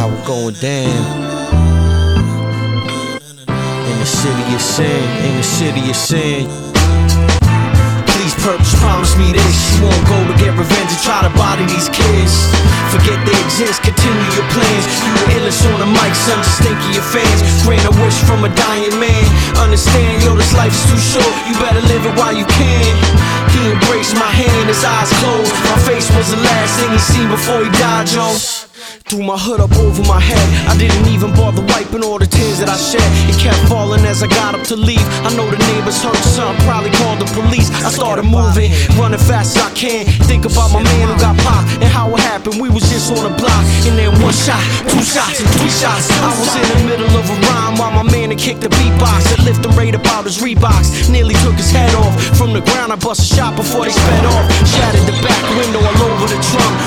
how it going down. In the city of sin, in the city of sin. Please purpose, promise me this. You won't go to get revenge and try to body these kids. Forget they exist, continue your plans. You the illest on the mic, son, just think of your fans. Grant a wish from a dying man. Understand, yo, this life is too short. You better live it while you can. He embraced my hand, his eyes closed. My face was the last thing he seen before he died, yo. Threw my hood up over my head. I didn't even bother wiping all the tears that I shed. It kept falling as I got up to leave. I know the neighbors heard something, probably called the police. I started moving, running fast as I can. Think about my man who got popped and how it happened. We was just on the block, and then one shot, two shots, and three shots. I was in the middle of a rhyme while my man had kicked the beatbox and lift him right about his Reeboks. Nearly took his head off. From the ground I bust a shot before they sped off. Shattered the back window all over the trunk.